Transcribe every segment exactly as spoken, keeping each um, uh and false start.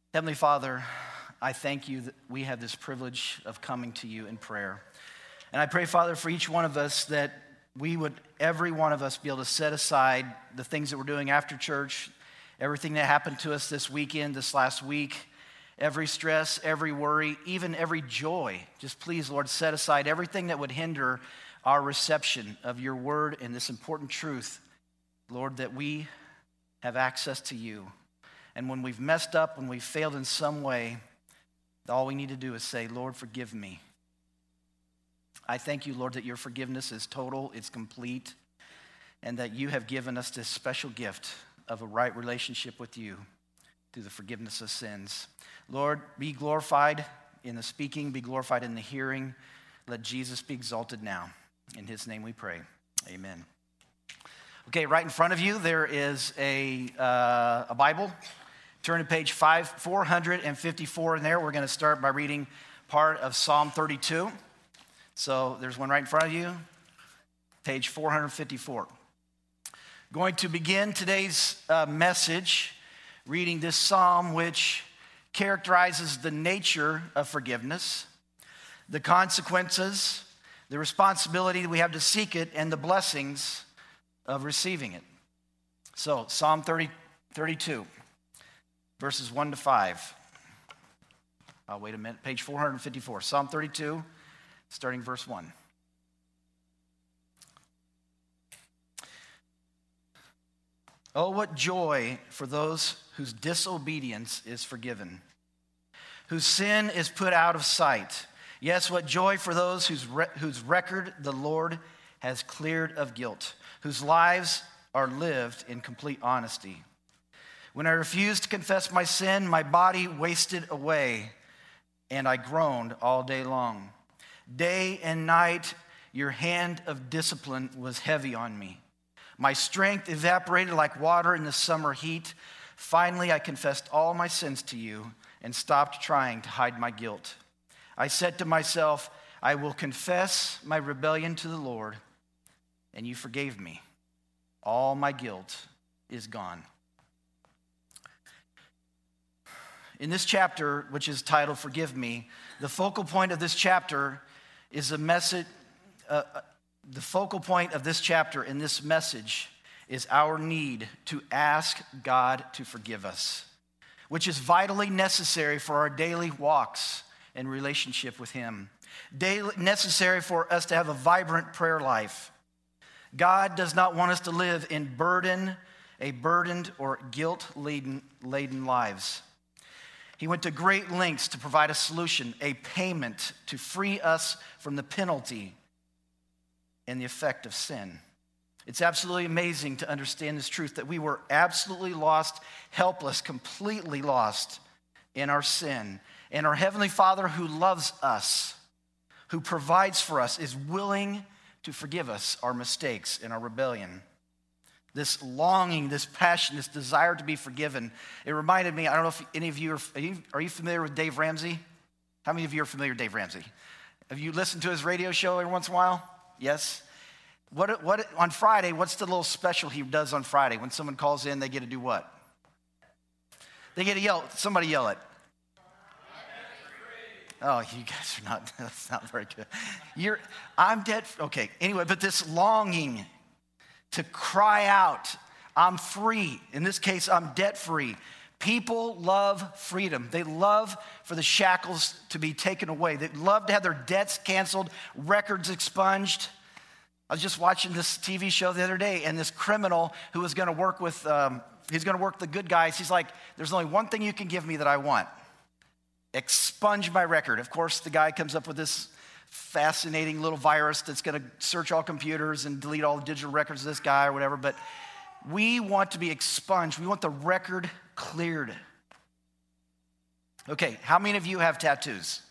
Heavenly Father, I thank you that we have this privilege of coming to you in prayer. And I pray, Father, for each one of us that we would, every one of us, be able to set aside the things that we're doing after church, everything that happened to us this weekend, this last week, every stress, every worry, even every joy. Just please, Lord, set aside everything that would hinder our reception of your word and this important truth, Lord, that we have access to you. And when we've messed up, when we've failed in some way, all we need to do is say, Lord, forgive me. I thank you, Lord, that your forgiveness is total, it's complete, and that you have given us this special gift of a right relationship with you through the forgiveness of sins. Lord, be glorified in the speaking, be glorified in the hearing. Let Jesus be exalted now. In his name we pray. Amen. Okay, right in front of you, there is a, uh, a Bible. Turn to page five, four fifty-four in there. We're going to start by reading part of Psalm thirty-two. So there's one right in front of you, page four fifty-four. Going to begin today's uh, message reading this psalm, which characterizes the nature of forgiveness, the consequences, the responsibility that we have to seek it, and the blessings of receiving it. So Psalm thirty, thirty-two. Verses one to five. I'll wait a minute. Page four fifty-four. Psalm thirty-two, starting verse one. Oh, what joy for those whose disobedience is forgiven, whose sin is put out of sight. Yes, what joy for those whose, re- whose record the Lord has cleared of guilt, whose lives are lived in complete honesty. When I refused to confess my sin, my body wasted away, and I groaned all day long. Day and night, your hand of discipline was heavy on me. My strength evaporated like water in the summer heat. Finally, I confessed all my sins to you and stopped trying to hide my guilt. I said to myself, I will confess my rebellion to the Lord, and you forgave me. All my guilt is gone. In this chapter, which is titled Forgive Me, the focal point of this chapter is a message. Uh, the focal point of this chapter in this message is our need to ask God to forgive us, which is vitally necessary for our daily walks and relationship with him. Daily, necessary for us to have a vibrant prayer life. God does not want us to live in burden, a burdened or guilt-laden laden lives. He went to great lengths to provide a solution, a payment to free us from the penalty and the effect of sin. It's absolutely amazing to understand this truth that we were absolutely lost, helpless, completely lost in our sin. And our Heavenly Father who loves us, who provides for us, is willing to forgive us our mistakes and our rebellion. This longing, this passion, this desire to be forgiven. It reminded me, I don't know if any of you are, are you, are you familiar with Dave Ramsey? How many of you are familiar with Dave Ramsey? Have you listened to his radio show every once in a while? Yes? What, what, on Friday, what's the little special he does on Friday? When someone calls in, they get to do what? They get to yell, somebody yell it. Oh, you guys are not, that's not very good. You're, I'm dead, okay, anyway, but this longing to cry out, I'm free. In this case, I'm debt-free. People love freedom. They love for the shackles to be taken away. They love to have their debts canceled, records expunged. I was just watching this T V show the other day, and this criminal who was going to work with, um, he's going to work the good guys. He's like, there's only one thing you can give me that I want. Expunge my record. Of course, the guy comes up with this fascinating little virus that's going to search all computers and delete all the digital records of this guy or whatever. But we want to be expunged. We want the record cleared. Okay, how many of you have tattoos?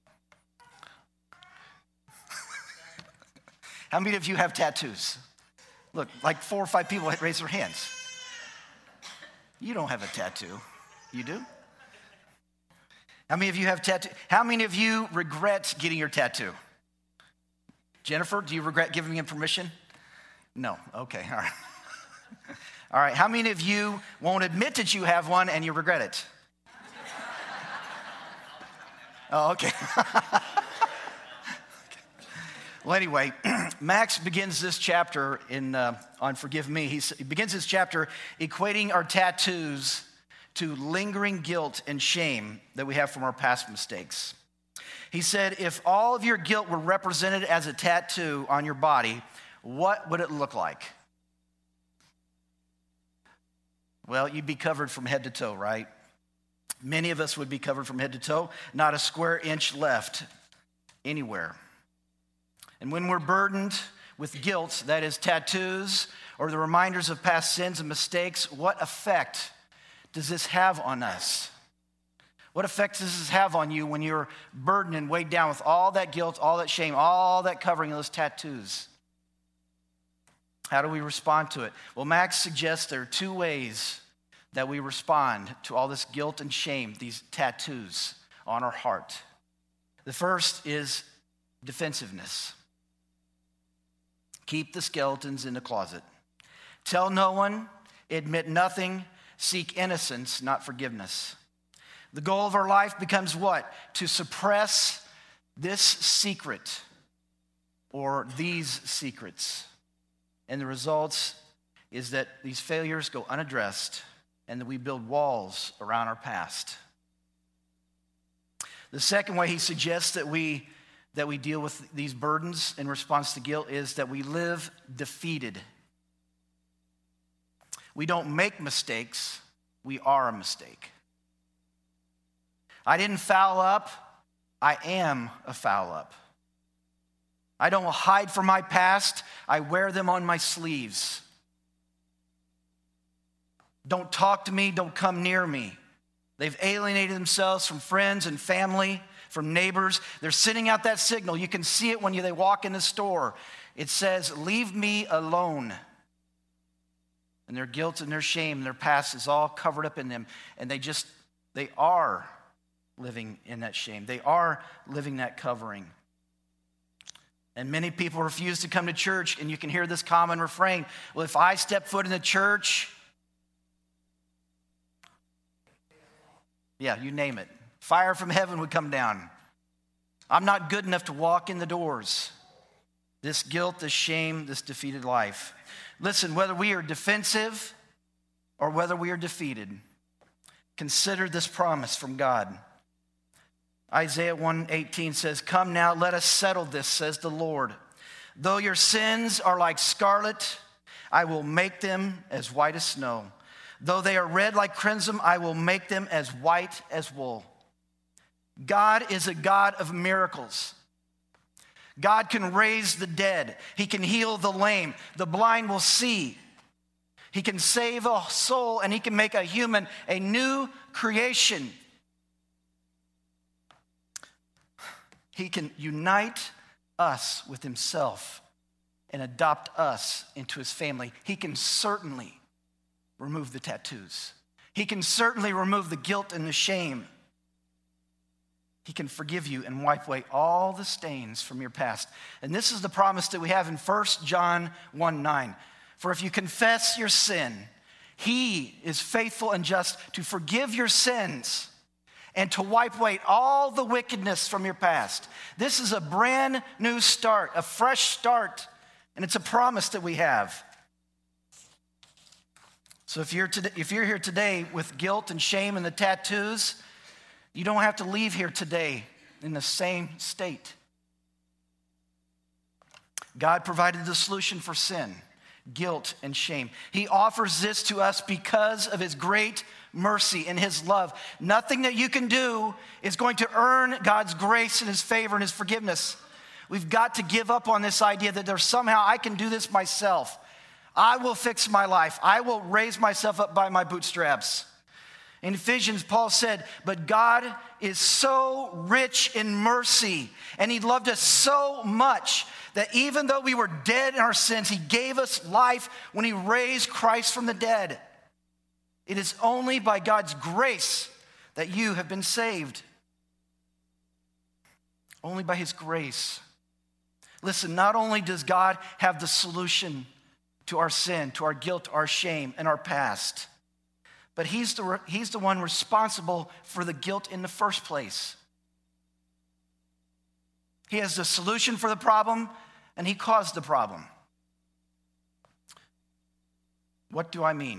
How many of you have tattoos? Look, like four or five people raise their hands. You don't have a tattoo. You do? How many of you have tattoo? How many of you regret getting your tattoo? Jennifer, do you regret giving him permission? No. Okay, all right. All right, how many of you won't admit that you have one and you regret it? Oh, okay. Well, anyway, Max begins this chapter in uh, on Forgive Me. He's, he begins his chapter equating our tattoos to lingering guilt and shame that we have from our past mistakes. He said, if all of your guilt were represented as a tattoo on your body, what would it look like? Well, you'd be covered from head to toe, right? Many of us would be covered from head to toe, not a square inch left anywhere. And when we're burdened with guilt, that is tattoos or the reminders of past sins and mistakes, what effect does this have on us? What effect does this have on you when you're burdened and weighed down with all that guilt, all that shame, all that covering of those tattoos? How do we respond to it? Well, Max suggests there are two ways that we respond to all this guilt and shame, these tattoos on our heart. The first is defensiveness. Keep the skeletons in the closet. Tell no one, admit nothing, seek innocence, not forgiveness. The goal of our life becomes what? To suppress this secret or these secrets. And the results is that these failures go unaddressed and that we build walls around our past. The second way he suggests that we that we deal with these burdens in response to guilt is that we live defeated. We don't make mistakes, we are a mistake. I didn't foul up, I am a foul up. I don't hide from my past, I wear them on my sleeves. Don't talk to me, don't come near me. They've alienated themselves from friends and family, from neighbors. They're sending out that signal. You can see it when you, they walk in the store. It says, leave me alone. And their guilt and their shame and their past is all covered up in them. And they just, they are living in that shame. They are living that covering. And many people refuse to come to church, and you can hear this common refrain, well, if I step foot in the church, yeah, you name it. Fire from heaven would come down. I'm not good enough to walk in the doors. This guilt, this shame, this defeated life. Listen, whether we are defensive or whether we are defeated, consider this promise from God. Isaiah one eighteen says, come now, let us settle this, says the Lord. Though your sins are like scarlet, I will make them as white as snow. Though they are red like crimson, I will make them as white as wool. God is a God of miracles. God can raise the dead. He can heal the lame. The blind will see. He can save a soul, and he can make a human a new creation. He can unite us with himself and adopt us into his family. He can certainly remove the tattoos. He can certainly remove the guilt and the shame. He can forgive you and wipe away all the stains from your past. And this is the promise that we have in First John one nine. For if you confess your sin, he is faithful and just to forgive your sins and to wipe away all the wickedness from your past. This is a brand new start, a fresh start, and it's a promise that we have. So if you're, today, if you're here today with guilt and shame and the tattoos, you don't have to leave here today in the same state. God provided the solution for sin, guilt, and shame. He offers this to us because of his great mercy and his love. Nothing that you can do is going to earn God's grace and his favor and his forgiveness. We've got to give up on this idea that there's somehow I can do this myself. I will fix my life. I will raise myself up by my bootstraps. In Ephesians, Paul said, but God is so rich in mercy, and he loved us so much that even though we were dead in our sins, he gave us life when he raised Christ from the dead. It is only by God's grace that you have been saved. Only by his grace. Listen, not only does God have the solution to our sin, to our guilt, our shame, and our past, but he's the, he's the one responsible for the guilt in the first place. He has the solution for the problem, and he caused the problem. What do I mean?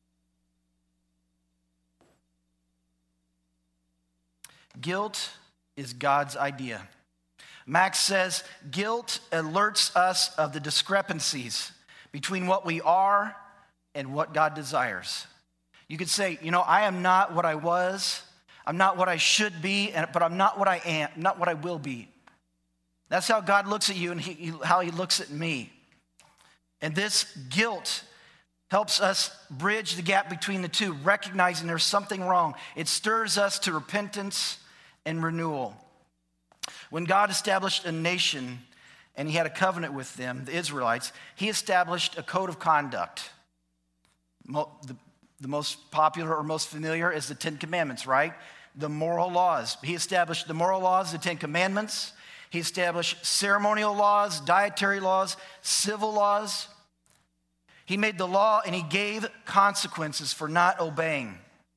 Guilt is God's idea. Max says, guilt alerts us of the discrepancies between what we are and what God desires. You could say, you know, I am not what I was. I'm not what I should be, but I'm not what I am, not what I will be. That's how God looks at you and he, how he looks at me. And this guilt helps us bridge the gap between the two, recognizing there's something wrong. It stirs us to repentance and renewal. When God established a nation and he had a covenant with them, the Israelites, he established a code of conduct. The, the most popular or most familiar is the Ten Commandments, right? The moral laws. He established the moral laws, the Ten Commandments. He established ceremonial laws, dietary laws, civil laws. He made the law and he gave consequences for not obeying.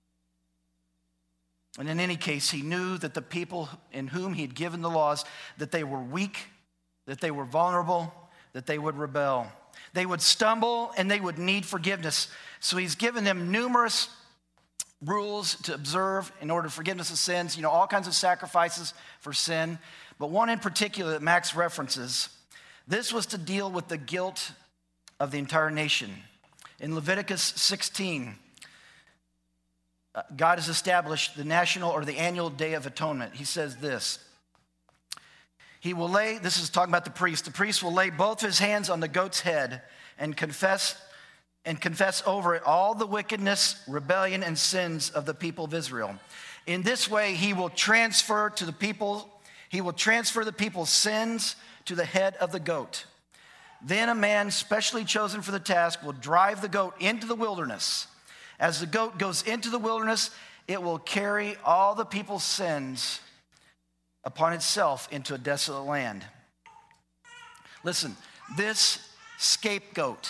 And in any case, he knew that the people in whom he had given the laws, that they were weak, that they were vulnerable, that they would rebel. They would stumble and they would need forgiveness. So he's given them numerous rules to observe in order to forgiveness of sins, you know, all kinds of sacrifices for sin. But one in particular that Max references, this was to deal with the guilt of the entire nation. In Leviticus sixteen, uh, God has established the national or the annual Day of Atonement. He says this, he will lay, this is talking about the priest, the priest will lay both his hands on the goat's head and confess and confess over it all the wickedness, rebellion, and sins of the people of Israel. In this way, he will transfer to the people He will transfer the people's sins to the head of the goat. Then a man specially chosen for the task will drive the goat into the wilderness. As the goat goes into the wilderness, it will carry all the people's sins upon itself into a desolate land. Listen, this scapegoat,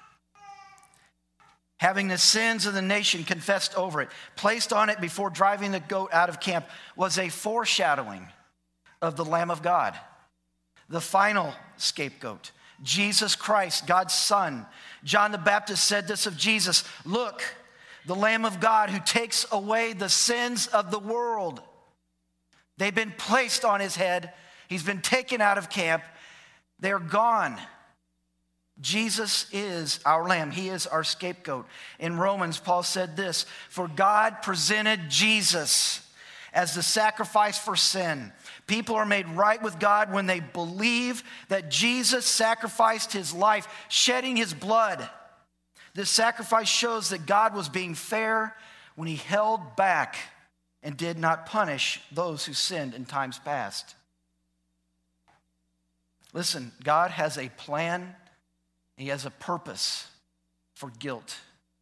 having the sins of the nation confessed over it, placed on it before driving the goat out of camp, was a foreshadowing of the Lamb of God, the final scapegoat, Jesus Christ, God's Son. John the Baptist said this of Jesus, look, the Lamb of God who takes away the sins of the world. They've been placed on his head. He's been taken out of camp. They're gone. Jesus is our Lamb. He is our scapegoat. In Romans, Paul said this, for God presented Jesus as the sacrifice for sin. People are made right with God when they believe that Jesus sacrificed his life, shedding his blood. This sacrifice shows that God was being fair when he held back and did not punish those who sinned in times past. Listen, God has a plan. He has a purpose for guilt.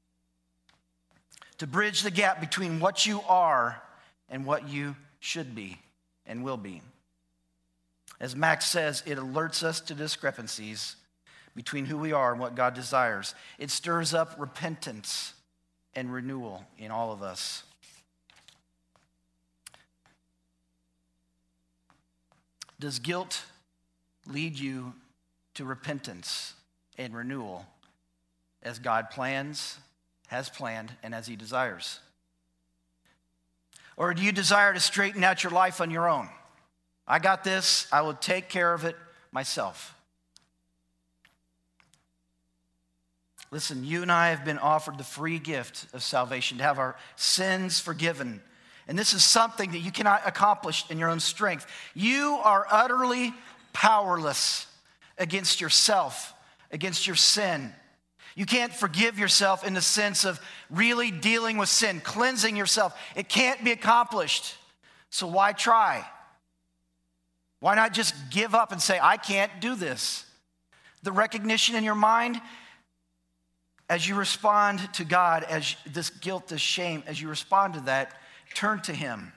To bridge the gap between what you are and what you should be and will be. As Max says, it alerts us to discrepancies between who we are and what God desires. It stirs up repentance and renewal in all of us. Does guilt lead you to repentance and renewal as God plans, has planned, and as he desires? Or do you desire to straighten out your life on your own? I got this, I will take care of it myself. Listen, you and I have been offered the free gift of salvation, to have our sins forgiven. And this is something that you cannot accomplish in your own strength. You are utterly powerless against yourself, against your sin. You can't forgive yourself in the sense of really dealing with sin, cleansing yourself. It can't be accomplished. So why try? Why not just give up and say, I can't do this? The recognition in your mind as you respond to God, as this guilt, this shame, as you respond to that, turn to him.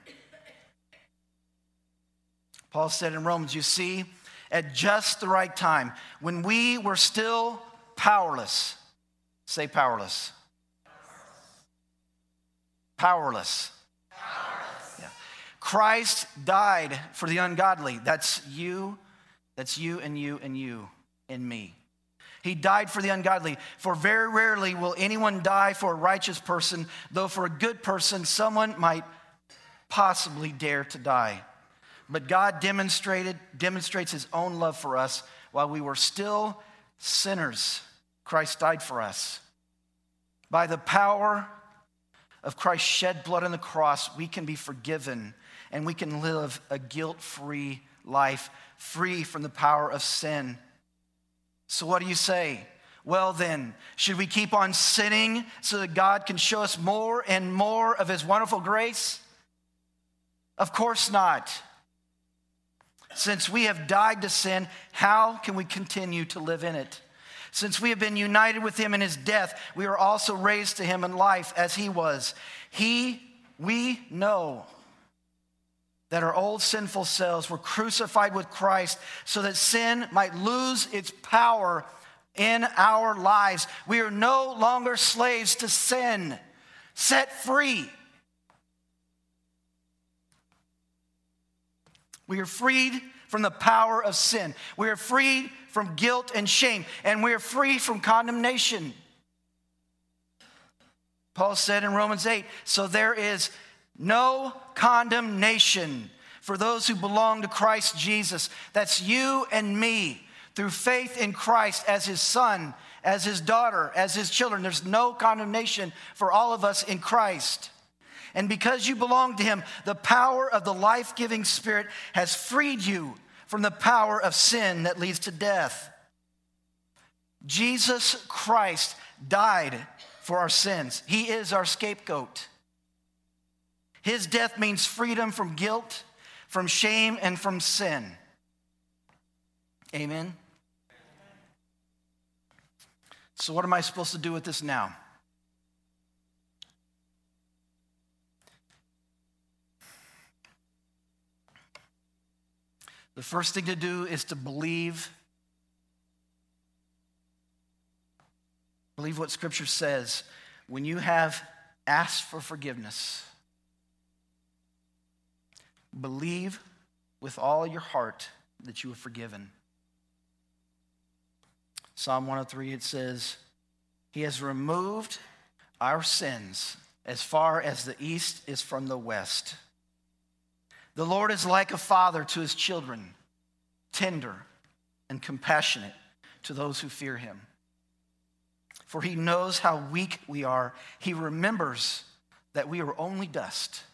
Paul said in Romans, you see, at just the right time, when we were still powerless, say powerless. Powerless. Powerless. Yeah. Christ died for the ungodly. That's you, that's you and you and you and me. He died for the ungodly. For very rarely will anyone die for a righteous person, though for a good person someone might possibly dare to die. But God demonstrated demonstrates his own love for us while we were still sinners. Christ died for us. By the power of Christ's shed blood on the cross, we can be forgiven and we can live a guilt-free life, free from the power of sin. So what do you say? Well then, should we keep on sinning so that God can show us more and more of his wonderful grace? Of course not. Since we have died to sin, how can we continue to live in it? Since we have been united with him in his death, we are also raised to him in life as he was. He, we know that our old sinful selves were crucified with Christ so that sin might lose its power in our lives. We are no longer slaves to sin, set free. We are freed from the power of sin. We are freed from guilt and shame, and we are free from condemnation. Paul said in Romans eight, so there is no condemnation for those who belong to Christ Jesus. That's you and me through faith in Christ as his son, as his daughter, as his children. There's no condemnation for all of us in Christ. And because you belong to him, the power of the life-giving Spirit has freed you from the power of sin that leads to death. Jesus Christ died for our sins. He is our scapegoat. His death means freedom from guilt, from shame, and from sin. Amen? So what am I supposed to do with this now? The first thing to do is to believe. Believe what Scripture says. When you have asked for forgiveness, believe with all your heart that you are forgiven. Psalm one oh three, it says, he has removed our sins as far as the east is from the west. The Lord is like a father to his children, tender and compassionate to those who fear him. For he knows how weak we are. He remembers that we are only dust.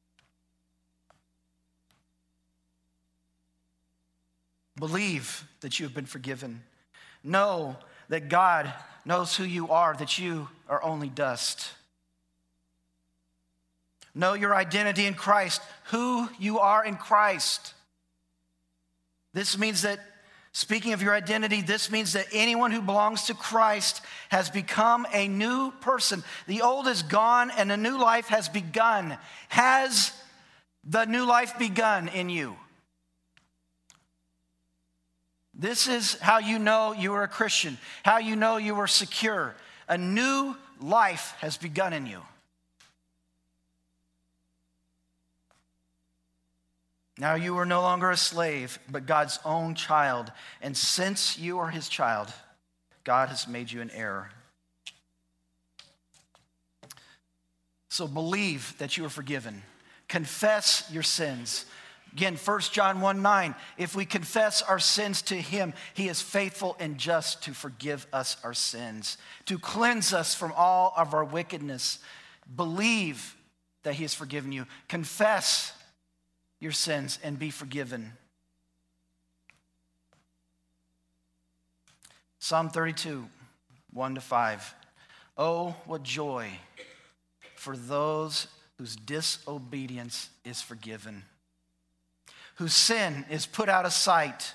Believe that you have been forgiven. Know that God knows who you are, that you are only dust. Know your identity in Christ, who you are in Christ. This means that, speaking of your identity, this means that anyone who belongs to Christ has become a new person. The old is gone and a new life has begun. Has the new life begun in you? This is how you know you are a Christian, how you know you are secure. A new life has begun in you. Now you are no longer a slave, but God's own child. And since you are his child, God has made you an heir. So believe that you are forgiven. Confess your sins. Again, First John one nine, if we confess our sins to him, he is faithful and just to forgive us our sins, to cleanse us from all of our wickedness. Believe that he has forgiven you. Confess your sins and be forgiven. Psalm thirty-two, one to five. Oh, what joy for those whose disobedience is forgiven, whose sin is put out of sight.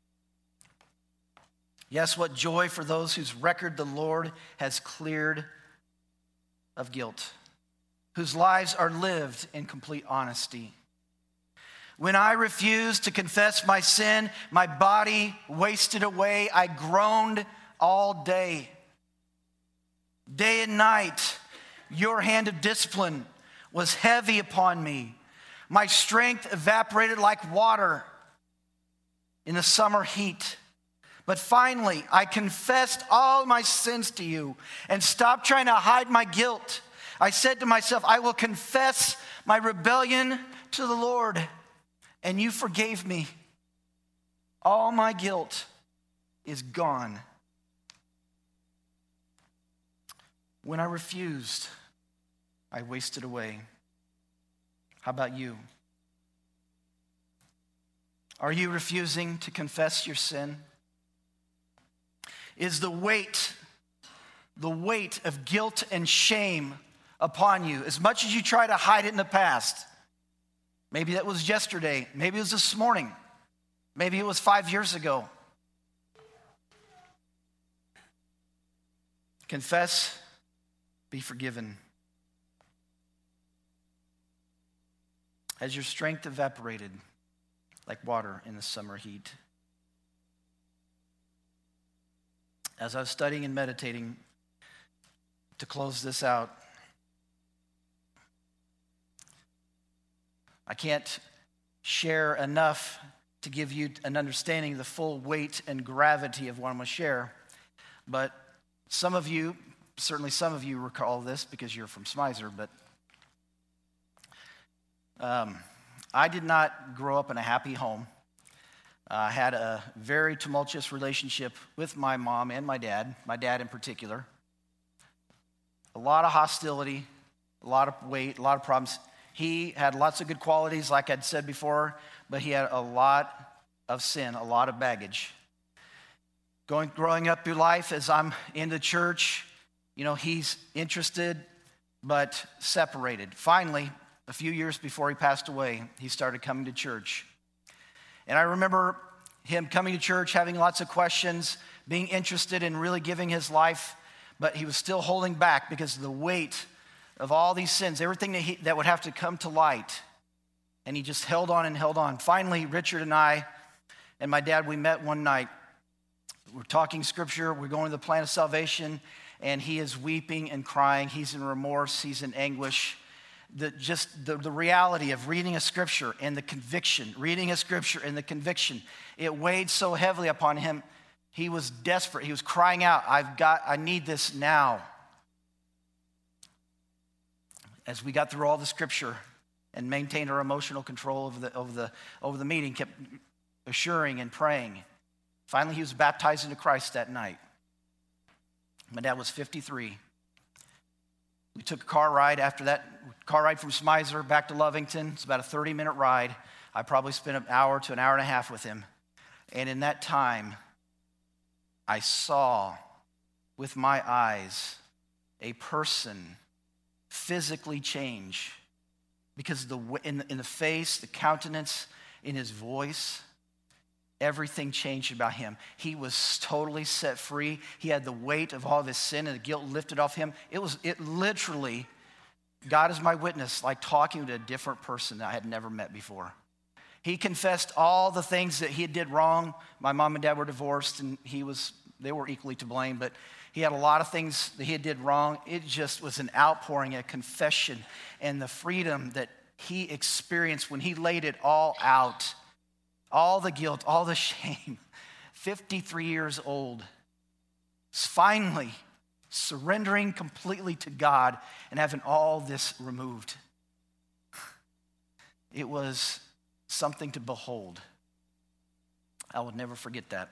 Yes, what joy for those whose record the Lord has cleared of guilt, whose lives are lived in complete honesty. When I refused to confess my sin, my body wasted away. I groaned all day. Day and night, your hand of discipline was heavy upon me. My strength evaporated like water in the summer heat. But finally, I confessed all my sins to you and stopped trying to hide my guilt. I said to myself, I will confess my rebellion to the Lord, and you forgave me. All my guilt is gone. When I refused, I wasted away. How about you? Are you refusing to confess your sin? Is the weight, the weight of guilt and shame upon you, as much as you try to hide it in the past? Maybe that was yesterday. Maybe it was this morning. Maybe it was five years ago. Confess, be forgiven. Has your strength evaporated like water in the summer heat? As I was studying and meditating to close this out, I can't share enough to give you an understanding of the full weight and gravity of what I'm going to share. But some of you, certainly some of you recall this because you're from Smyser, but um, I did not grow up in a happy home. I uh, had a very tumultuous relationship with my mom and my dad, my dad in particular. A lot of hostility, a lot of weight, a lot of problems. He had lots of good qualities, like I'd said before, but he had a lot of sin, a lot of baggage. Going, growing up through life as I'm in the church, you know, he's interested but separated. Finally, a few years before he passed away, he started coming to church. And I remember him coming to church, having lots of questions, being interested in really giving his life, but he was still holding back because of the weight of all these sins, everything that, he, that would have to come to light. And he just held on and held on. Finally, Richard and I and my dad, we met one night. We're talking scripture. We're going to the plan of salvation, and he is weeping and crying. He's in remorse. He's in anguish. The, just the, the reality of reading a scripture and the conviction, reading a scripture and the conviction, it weighed so heavily upon him. He was desperate. He was crying out, I've got, I need this now. As we got through all the scripture and maintained our emotional control over the, over the, over the meeting, kept assuring and praying. Finally, he was baptized into Christ that night. My dad was fifty-three. We took a car ride after that, car ride from Smyser back to Lovington. It's about a thirty-minute ride. I probably spent an hour to an hour and a half with him. And in that time, I saw with my eyes a person physically change because the in the, in the face, the countenance, in his voice, everything changed about him. He was totally set free. He had the weight of all of his sin and the guilt lifted off him. It was, it literally, God is my witness, like talking to a different person that I had never met before. He confessed all the things that he did wrong. My mom and dad were divorced, and he was, they were equally to blame, but he had a lot of things that he did wrong. It just was an outpouring, a confession, and the freedom that he experienced when he laid it all out. All the guilt, all the shame. fifty-three years old. Finally surrendering completely to God and having all this removed. It was something to behold. I will never forget that.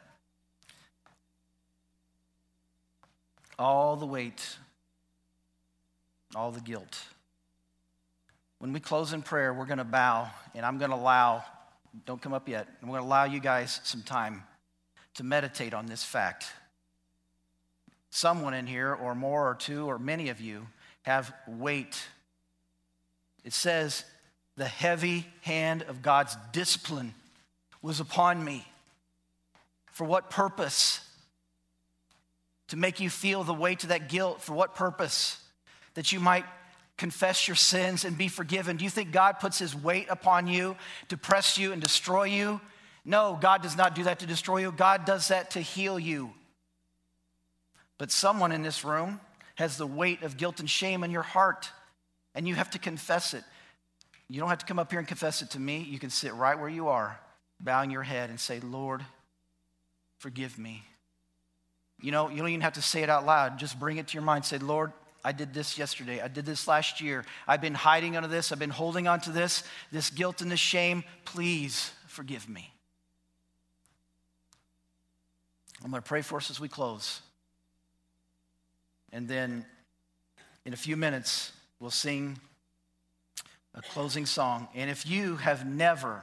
All the weight, all the guilt. When we close in prayer, we're going to bow, and I'm going to allow, don't come up yet, I'm going to allow you guys some time to meditate on this fact. Someone in here, or more, or two, or many of you, have weight. It says, the heavy hand of God's discipline was upon me. For what purpose? To make you feel the weight of that guilt. For what purpose? That you might confess your sins and be forgiven. Do you think God puts his weight upon you to press you and destroy you? No, God does not do that to destroy you. God does that to heal you. But someone in this room has the weight of guilt and shame in your heart, and you have to confess it. You don't have to come up here and confess it to me. You can sit right where you are, bowing your head and say, Lord, forgive me. You know, you don't even have to say it out loud. Just bring it to your mind. Say, Lord, I did this yesterday. I did this last year. I've been hiding under this. I've been holding on to this, this guilt and this shame. Please forgive me. I'm going to pray for us as we close. And then in a few minutes, we'll sing a closing song. And if you have never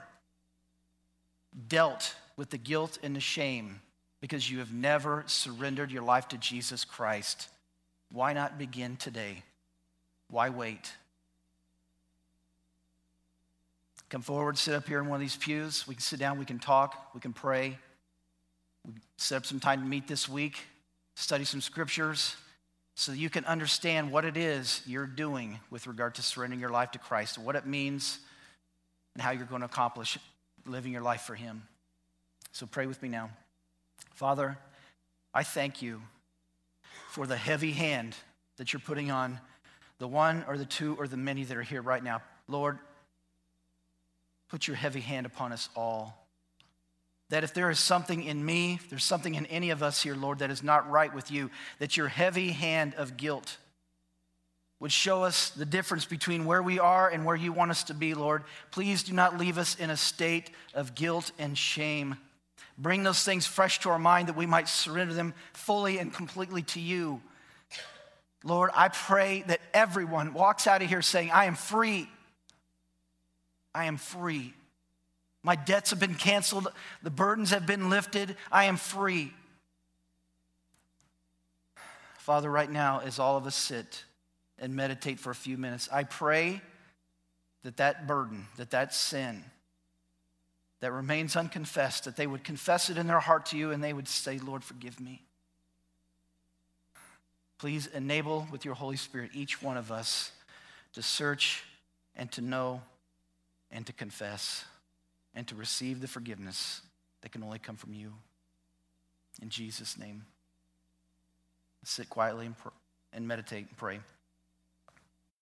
dealt with the guilt and the shame because you have never surrendered your life to Jesus Christ, why not begin today? Why wait? Come forward, sit up here in one of these pews. We can sit down, we can talk, we can pray. We can set up some time to meet this week, study some scriptures, so you can understand what it is you're doing with regard to surrendering your life to Christ, what it means, and how you're going to accomplish living your life for him. So pray with me now. Father, I thank you for the heavy hand that you're putting on the one or the two or the many that are here right now. Lord, put your heavy hand upon us all. That if there is something in me, if there's something in any of us here, Lord, that is not right with you, that your heavy hand of guilt would show us the difference between where we are and where you want us to be, Lord. Please do not leave us in a state of guilt and shame. Bring those things fresh to our mind that we might surrender them fully and completely to you. Lord, I pray that everyone walks out of here saying, I am free. I am free. My debts have been canceled. The burdens have been lifted. I am free. Father, right now, as all of us sit and meditate for a few minutes, I pray that that burden, that that sin that remains unconfessed, that they would confess it in their heart to you and they would say, Lord, forgive me. Please enable with your Holy Spirit each one of us to search and to know and to confess and to receive the forgiveness that can only come from you. In Jesus' name, sit quietly and, pr- and meditate and pray.